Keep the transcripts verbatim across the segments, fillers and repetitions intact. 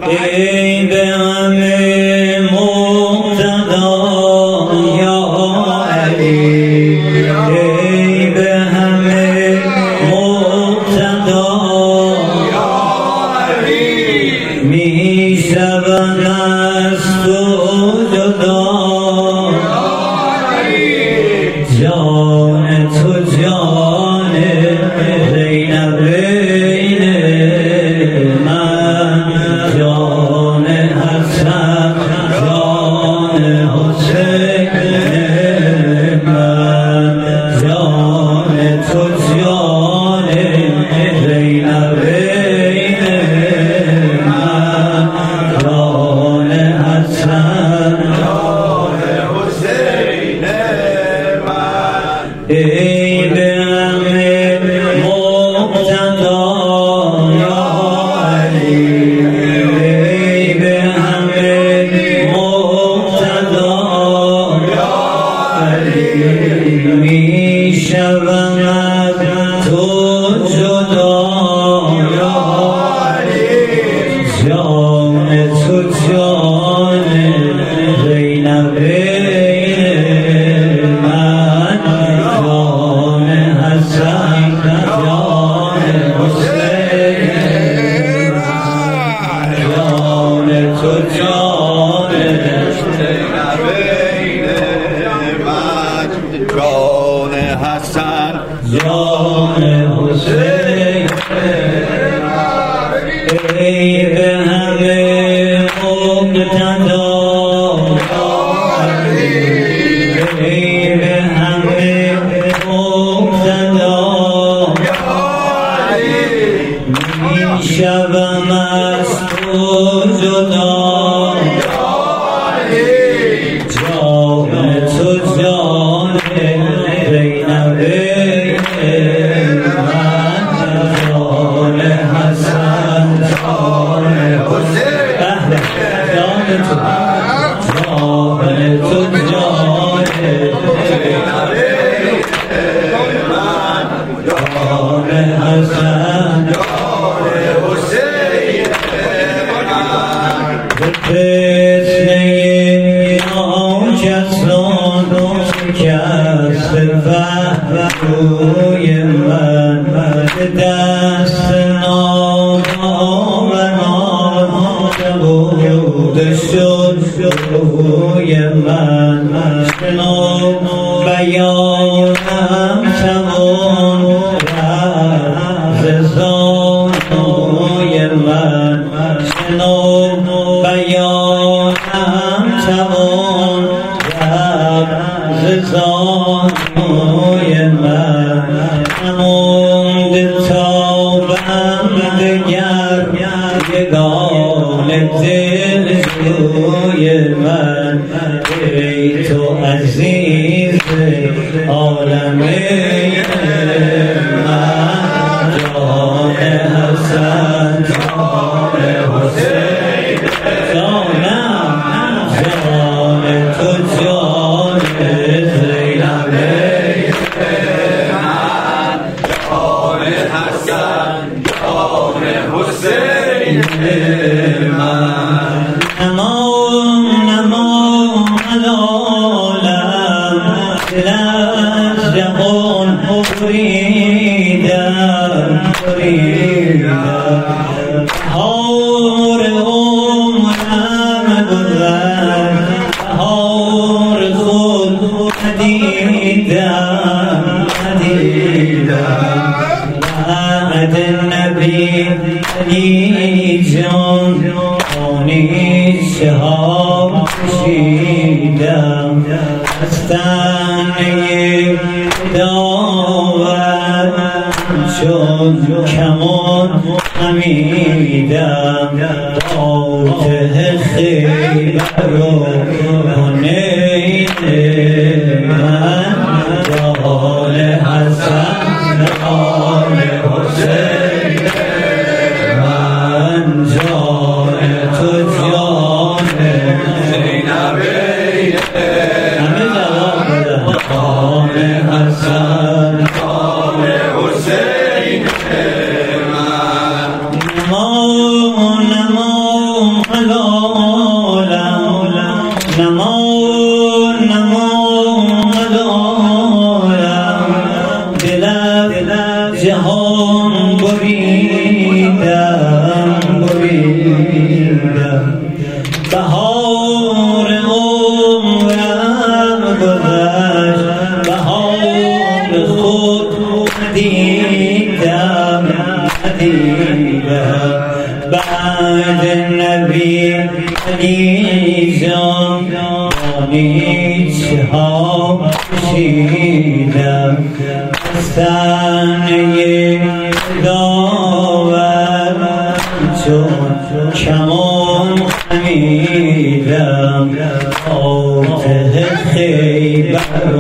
ای به همه مقتدا یا علی، ای به همه مقتدا یا علی، می شوم از تو جدا یا علی، جان تو جان زینبین من، جان حسن جان حسین من، جان تو جان زینبین من، جان حسن جان حسین من، ای به همه مقتدا یا علی، ای به همه مقتدا یا علی، می شوم از تو جدا یا علی، جان تو جان زینبین من، جان حسن جان حسین من، جان تو جان زینبین من، جان حسن جان حسین من، ای به همه مقتدا یا علی، ای به همه مقتدا یا علی، می شوم از تو جدا یا علی، جان تو جان زینبین من، جان حسن جان حسین جان تو جان تو جان زینبین من، جان حسن جان حسین من، فتنه ناکسان شکست روی من، دست ناداوران بود شد روی من، شنو بیانم توان رفت زانوی من، شنو بیانم توان رفت زانوی من، نموند تابم دگر یگان دل جوی من، ای تو عزیز عالمین من، جان حسن جان حسین جانم، جان تو جان زینبین من، جان حسن جان حسین من، نما نما ملالم دلش جهان بریدم بریدم، بهار عمرم گذشت، بهار خود ندیدم ندیدم، بعد نبی علی جان آنی شهاب کشیدم، از تنه داور شد کمان خمیدم، فاتح خیبر و حنین من، جان حسن جان حسین من، جان تو جان زینبین همه جواب بدن، جان حسن جان حسین من، نما نما نبی علیزان بانیچه ها کشیدم تنه داور چون کمان خمیدم آته خیبر و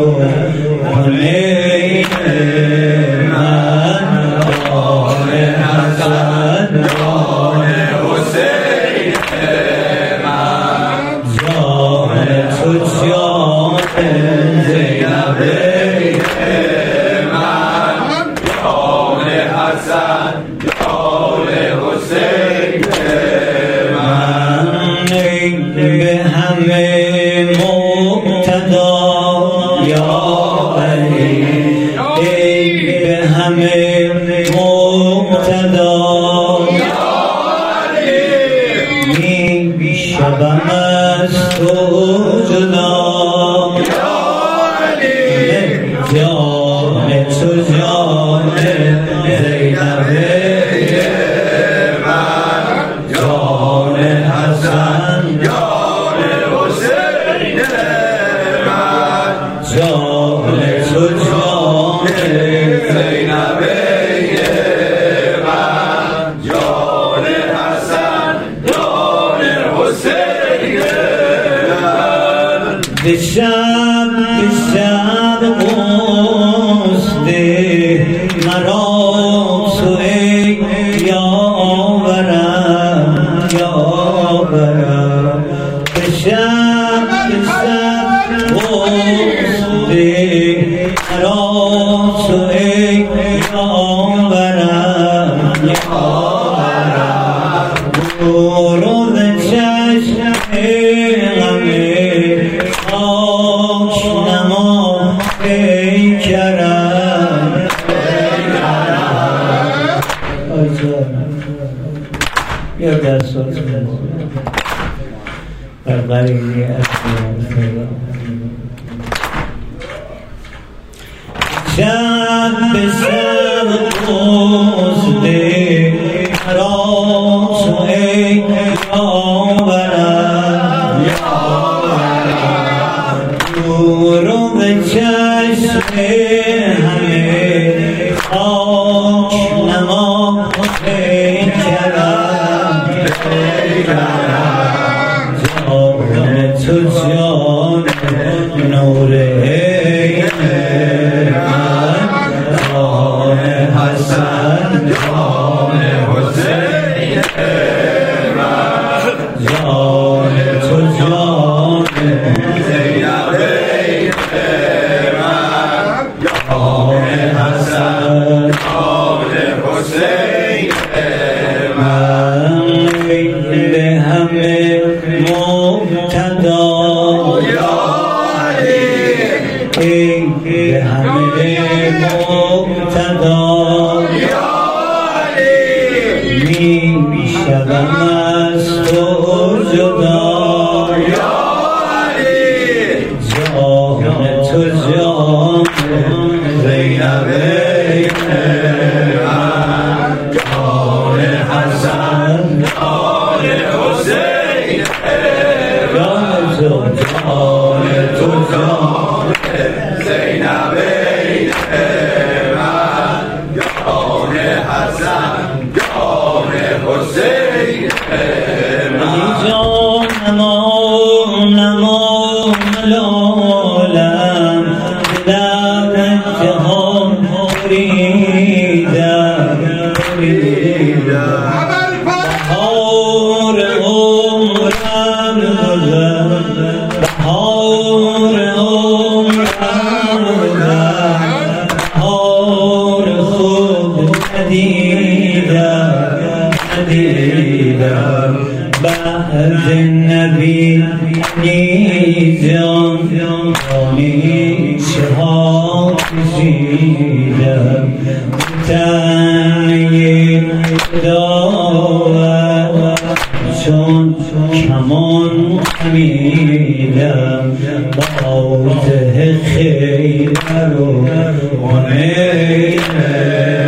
حنین من آن حسن آن حسین من جان تو جان زینب من جان حسن جان حسین من به همه مقتدا یا علی ای به همه مقتدا یا علی می شبم از تو جدا یا علی جان تو جان زینب من جان حسن جان حسین من جان تو جان زینب من جان حسن جان حسین من به شب به شب قصد مرا تو ای یاورم یاورم به شب به شب قصد مرا تو ای یاورم یاورم برو به چشم غم خاک نما ای کرم یا دست بر غریبی شب به شب قصد مرا تو ای یاورم برو به چشم همه خاک نما ای کرم جان تو جان نور عین من جان حسن جان حسین من جان تو جان زینب من جان حسن جان حسین من به همه مقتدا یا علی ای به همه مقتدا یا علی می شدم از تو جدا یا علی جان تو جان زینب من جان حسن جان حسین جان تو جان زینب من جان حسن جان حسین من جان نما نما ملالم در جهان بریدم بریدم بهار عمرم بهار عمرم بهار خود ندیدم ندیدم بعد نبی نیزم بانیچه ها کشیدم تنه داور چون کمان خمیدم آته خیبر و حنین